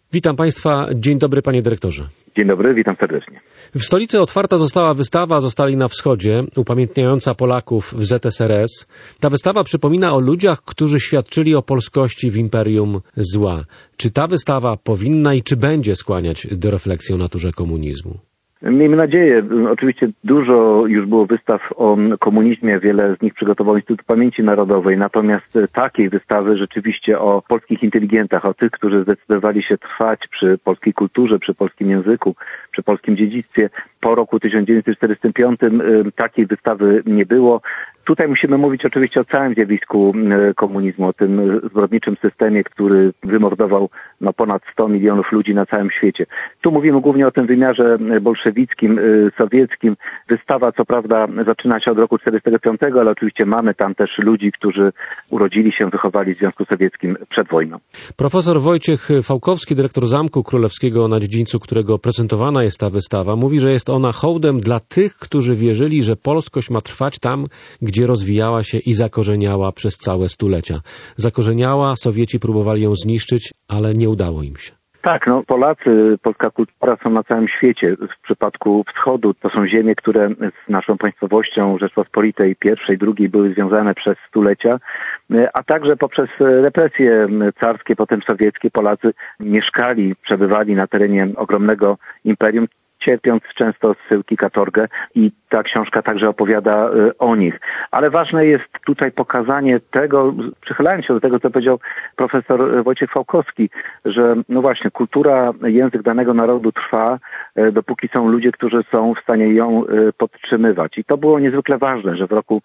Witam Państwa. Dzień dobry, panie dyrektorze. Dzień dobry, witam serdecznie. W stolicy otwarta została wystawa Zostali na Wschodzie, upamiętniająca Polaków w ZSRS. Ta wystawa przypomina o ludziach, którzy świadczyli o polskości w imperium zła. Czy ta wystawa powinna i czy będzie skłaniać do refleksji o naturze komunizmu? Miejmy nadzieję. Oczywiście dużo już było wystaw o komunizmie, wiele z nich przygotował Instytut Pamięci Narodowej, natomiast takiej wystawy rzeczywiście o polskich inteligentach, o tych, którzy zdecydowali się trwać przy polskiej kulturze, przy polskim języku, przy polskim dziedzictwie. Po roku 1945 takiej wystawy nie było. Tutaj musimy mówić oczywiście o całym zjawisku komunizmu, o tym zbrodniczym systemie, który wymordował ponad 100 milionów ludzi na całym świecie. Tu mówimy głównie o tym wymiarze bolszewickim, sowieckim. Wystawa co prawda zaczyna się od roku 1945, ale oczywiście mamy tam też ludzi, którzy urodzili się, wychowali w Związku Sowieckim przed wojną. Profesor Wojciech Fałkowski, dyrektor Zamku Królewskiego na dziedzińcu, którego prezentowana jest ta wystawa, mówi, że jest ona hołdem dla tych, którzy wierzyli, że polskość ma trwać tam, gdzie rozwijała się i zakorzeniała przez całe stulecia. Zakorzeniała, Sowieci próbowali ją zniszczyć, ale nie udało im się. Tak, Polacy, polska kultura są na całym świecie. W przypadku wschodu to są ziemie, które z naszą państwowością Rzeczpospolitej pierwszej, drugiej były związane przez stulecia, a także poprzez represje carskie, potem sowieckie, Polacy mieszkali, przebywali na terenie ogromnego imperium, cierpiąc często zsyłki, katorgę, i ta książka także opowiada o nich. Ale ważne jest tutaj pokazanie tego, przychylając się do tego, co powiedział profesor Wojciech Fałkowski, że właśnie kultura, język danego narodu trwa, dopóki są ludzie, którzy są w stanie ją podtrzymywać. I to było niezwykle ważne, że w roku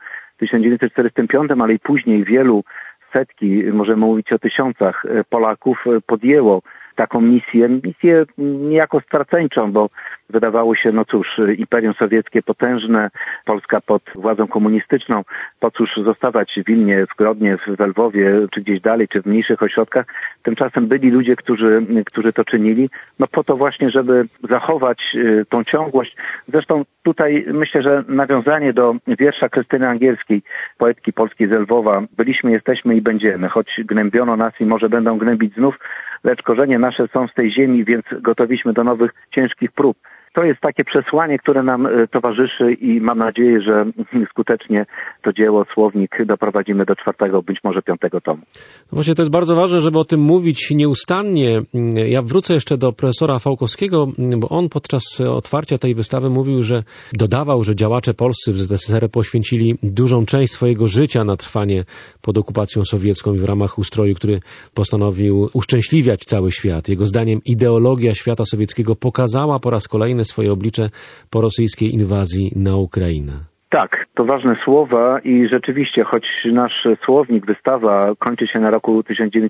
1945, ale i później wielu, setki, możemy mówić o tysiącach Polaków podjęło taką misję niejako straceńczą, bo wydawało się, Imperium Sowieckie potężne, Polska pod władzą komunistyczną, po cóż zostawać w Wilnie, w Grodnie, w Lwowie, czy gdzieś dalej, czy w mniejszych ośrodkach. Tymczasem byli ludzie, którzy to czynili, po to właśnie, żeby zachować tą ciągłość. Zresztą tutaj myślę, że nawiązanie do wiersza Krystyny Angielskiej, poetki polskiej z Lwowa: byliśmy, jesteśmy i będziemy, choć gnębiono nas i może będą gnębić znów, lecz korzenie nasze są z tej ziemi, więc gotowiśmy do nowych, ciężkich prób. To jest takie przesłanie, które nam towarzyszy i mam nadzieję, że skutecznie to dzieło, słownik, doprowadzimy do 4., być może 5. tomu. Właśnie to jest bardzo ważne, żeby o tym mówić nieustannie. Ja wrócę jeszcze do profesora Fałkowskiego, bo on podczas otwarcia tej wystawy dodawał, że działacze polscy w ZSRR poświęcili dużą część swojego życia na trwanie pod okupacją sowiecką i w ramach ustroju, który postanowił uszczęśliwiać cały świat. Jego zdaniem ideologia świata sowieckiego pokazała po raz kolejny swoje oblicze po rosyjskiej inwazji na Ukrainę. Tak, to ważne słowa i rzeczywiście, choć nasz słownik, wystawa kończy się na roku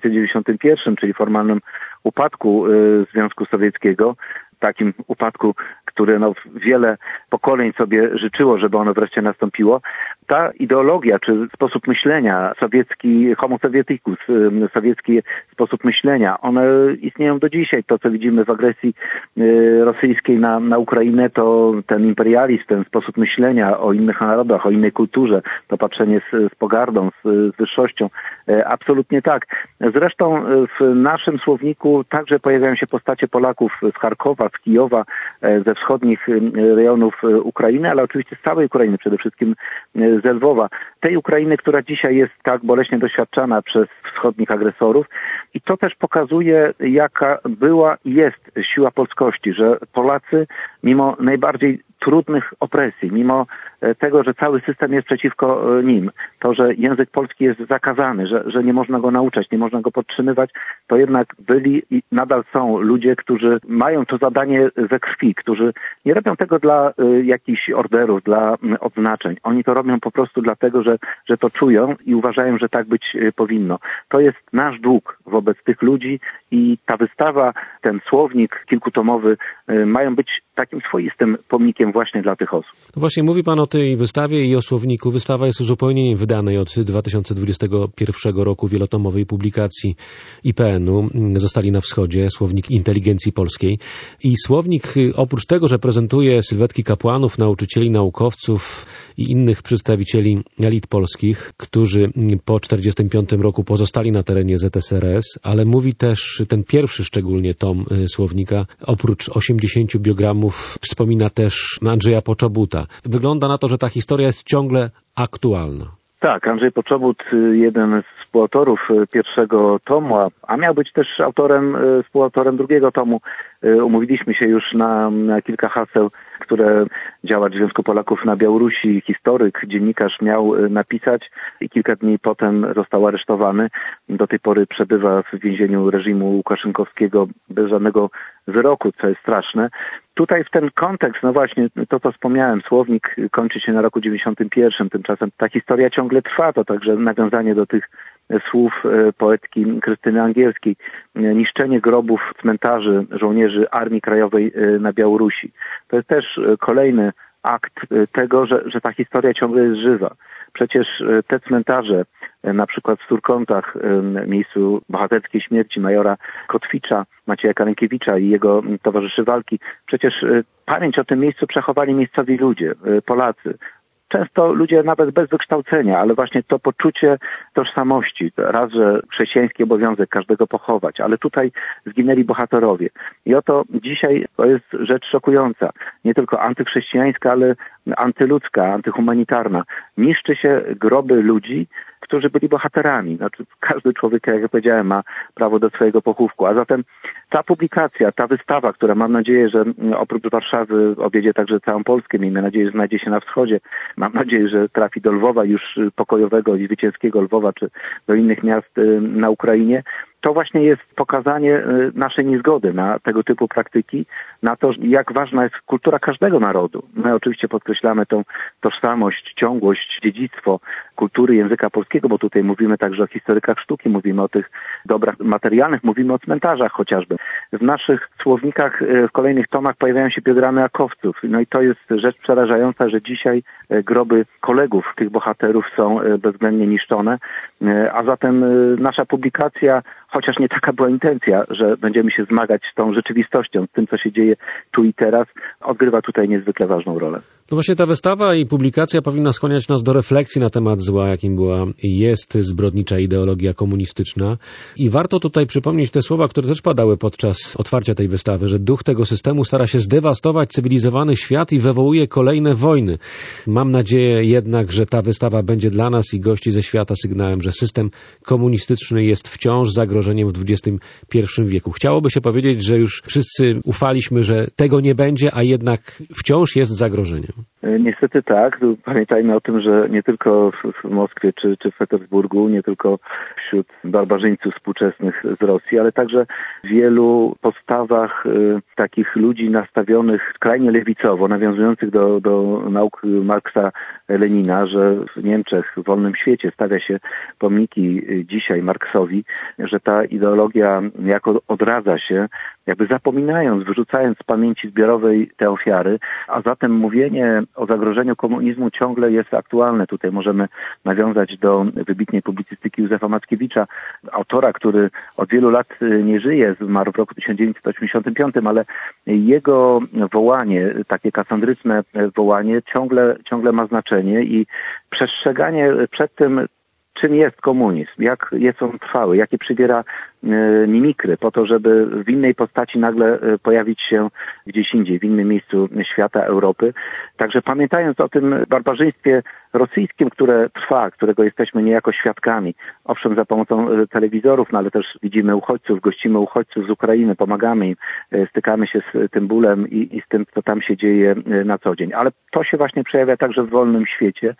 1991, czyli formalnym upadku Związku Sowieckiego, takim upadku, który wiele pokoleń sobie życzyło, żeby ono wreszcie nastąpiło. Ta ideologia, czy sposób myślenia sowiecki, homo sovieticus, sowiecki sposób myślenia, one istnieją do dzisiaj. To, co widzimy w agresji rosyjskiej na Ukrainę, to ten imperializm, ten sposób myślenia o innych narodach, o innej kulturze, to patrzenie z pogardą, z wyższością. Absolutnie tak. Zresztą w naszym słowniku także pojawiają się postacie Polaków z Charkowa, z Kijowa, ze wschodnich rejonów Ukrainy, ale oczywiście z całej Ukrainy, przede wszystkim z Lwowa. Tej Ukrainy, która dzisiaj jest tak boleśnie doświadczana przez wschodnich agresorów. I to też pokazuje, jaka była i jest siła polskości, że Polacy mimo najbardziej trudnych opresji, mimo tego, że cały system jest przeciwko nim, to, że język polski jest zakazany, że nie można go nauczać, nie można go podtrzymywać, to jednak byli i nadal są ludzie, którzy mają to zadanie ze krwi, którzy nie robią tego dla jakichś orderów, dla odznaczeń. Oni to robią po prostu dlatego, że to czują i uważają, że tak być powinno. To jest nasz dług wobec tych ludzi i ta wystawa, ten słownik kilkutomowy mają być takim swoistym pomnikiem właśnie dla tych osób. Właśnie mówi pan o tej wystawie i o słowniku. Wystawa jest uzupełnieniem wydanej od 2021 roku wielotomowej publikacji IPN-u Zostali na Wschodzie, Słownik Inteligencji Polskiej. I słownik oprócz tego, że prezentuje sylwetki kapłanów, nauczycieli, naukowców i innych przedstawicieli elit polskich, którzy po 1945 roku pozostali na terenie ZSRS, ale mówi też ten pierwszy szczególnie tom słownika, oprócz 80 biogramów wspomina też Andrzeja Poczobuta. Wygląda na to, że ta historia jest ciągle aktualna. Tak, Andrzej Poczobut, jeden z współautorów pierwszego tomu, a miał być też współautorem drugiego tomu. Umówiliśmy się już na kilka haseł, które działacz Związku Polaków na Białorusi, historyk, dziennikarz miał napisać i kilka dni potem został aresztowany. Do tej pory przebywa w więzieniu reżimu łukaszenkowskiego bez żadnego wyroku, co jest straszne. Tutaj w ten kontekst, no właśnie to, co wspomniałem, słownik kończy się na roku 91, tymczasem ta historia ciągle trwa, to także nawiązanie do tych słów poetki Krystyny Angielskiej. Niszczenie grobów, cmentarzy żołnierzy Armii Krajowej na Białorusi. To jest też kolejny akt tego, że ta historia ciągle jest żywa. Przecież te cmentarze, na przykład w Surkątach, miejscu bohaterskiej śmierci majora Kotwicza, Macieja Karenkiewicza i jego towarzyszy walki, przecież pamięć o tym miejscu przechowali miejscowi ludzie, Polacy. Często ludzie nawet bez wykształcenia, ale właśnie to poczucie tożsamości, raz, że chrześcijański obowiązek każdego pochować, ale tutaj zginęli bohaterowie. I oto dzisiaj to jest rzecz szokująca. Nie tylko antychrześcijańska, ale antyludzka, antyhumanitarna. Niszczy się groby ludzi, którzy byli bohaterami. Znaczy, każdy człowiek, jak ja powiedziałem, ma prawo do swojego pochówku. A zatem ta publikacja, ta wystawa, która mam nadzieję, że oprócz Warszawy objedzie także całą Polskę, miejmy nadzieję, że znajdzie się na wschodzie. Mam nadzieję, że trafi do Lwowa, już pokojowego i zwycięskiego Lwowa, czy do innych miast na Ukrainie. To właśnie jest pokazanie naszej niezgody na tego typu praktyki, na to, jak ważna jest kultura każdego narodu. My oczywiście podkreślamy tą tożsamość, ciągłość, dziedzictwo kultury języka polskiego, bo tutaj mówimy także o historykach sztuki, mówimy o tych dobrach materialnych, mówimy o cmentarzach chociażby. W naszych słownikach w kolejnych tomach pojawiają się biogramy akowców. No i to jest rzecz przerażająca, że dzisiaj groby kolegów tych bohaterów są bezwzględnie niszczone, a zatem nasza publikacja, chociaż nie taka była intencja, że będziemy się zmagać z tą rzeczywistością, z tym, co się dzieje tu i teraz, odgrywa tutaj niezwykle ważną rolę. No właśnie ta wystawa i publikacja powinna skłaniać nas do refleksji na temat zła, jakim była i jest zbrodnicza ideologia komunistyczna. I warto tutaj przypomnieć te słowa, które też padały podczas otwarcia tej wystawy, że duch tego systemu stara się zdewastować cywilizowany świat i wywołuje kolejne wojny. Mam nadzieję jednak, że ta wystawa będzie dla nas i gości ze świata sygnałem, że system komunistyczny jest wciąż zagrożeniem w XXI wieku. Chciałoby się powiedzieć, że już wszyscy ufaliśmy, że tego nie będzie, a jednak wciąż jest zagrożeniem. Niestety tak. Pamiętajmy o tym, że nie tylko w Moskwie czy w Petersburgu, nie tylko wśród barbarzyńców współczesnych z Rosji, ale także w wielu postawach takich ludzi nastawionych skrajnie lewicowo, nawiązujących do nauk Marksa, Lenina, że w Niemczech, w wolnym świecie stawia się pomniki dzisiaj Marksowi, że ta ideologia niejako odradza się, jakby zapominając, wyrzucając z pamięci zbiorowej te ofiary, a zatem mówienie o zagrożeniu komunizmu ciągle jest aktualne. Tutaj możemy nawiązać do wybitnej publicystyki Józefa Mackiewicza, autora, który od wielu lat nie żyje, zmarł w roku 1985, ale jego wołanie, takie kasandryczne wołanie ciągle ma znaczenie i przestrzeganie przed tym, czym jest komunizm, jak jest on trwały, jakie przybiera mimikry po to, żeby w innej postaci nagle pojawić się gdzieś indziej, w innym miejscu świata, Europy. Także pamiętając o tym barbarzyństwie rosyjskim, które trwa, którego jesteśmy niejako świadkami, owszem za pomocą telewizorów, no ale też widzimy uchodźców, gościmy uchodźców z Ukrainy, pomagamy im, stykamy się z tym bólem i z tym, co tam się dzieje na co dzień. Ale to się właśnie przejawia także w wolnym świecie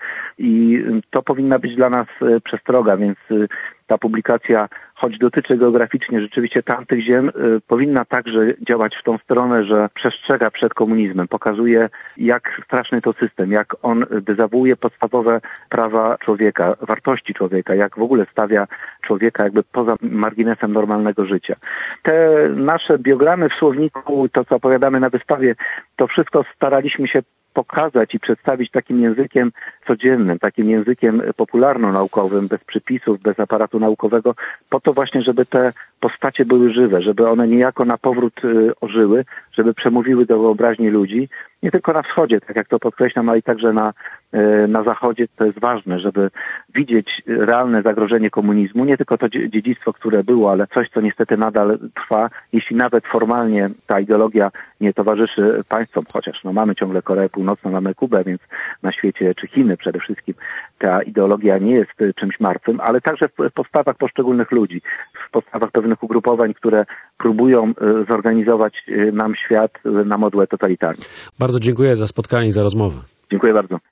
i to powinna być dla nas przestroga, więc ta publikacja, choć dotyczy geograficznie rzeczywiście tamtych ziem, powinna także działać w tą stronę, że przestrzega przed komunizmem, pokazuje, jak straszny to system, jak on dezawuuje podstawowe prawa człowieka, wartości człowieka, jak w ogóle stawia człowieka jakby poza marginesem normalnego życia. Te nasze biogramy w słowniku, to co opowiadamy na wystawie, to wszystko staraliśmy się pokazać i przedstawić takim językiem codziennym, takim językiem popularno-naukowym, bez przypisów, bez aparatu naukowego, po to właśnie, żeby te postacie były żywe, żeby one niejako na powrót ożyły, żeby przemówiły do wyobraźni ludzi, nie tylko na wschodzie, tak jak to podkreślam, ale i także na Zachodzie to jest ważne, żeby widzieć realne zagrożenie komunizmu, nie tylko to dziedzictwo, które było, ale coś, co niestety nadal trwa, jeśli nawet formalnie ta ideologia nie towarzyszy państwom, chociaż mamy ciągle Koreę Północną, mamy Kubę, więc na świecie, czy Chiny przede wszystkim, ta ideologia nie jest czymś martwym, ale także w postawach poszczególnych ludzi, w postawach pewnych ugrupowań, które próbują zorganizować nam świat na modłę totalitarną. Bardzo dziękuję za spotkanie i za rozmowę. Dziękuję bardzo.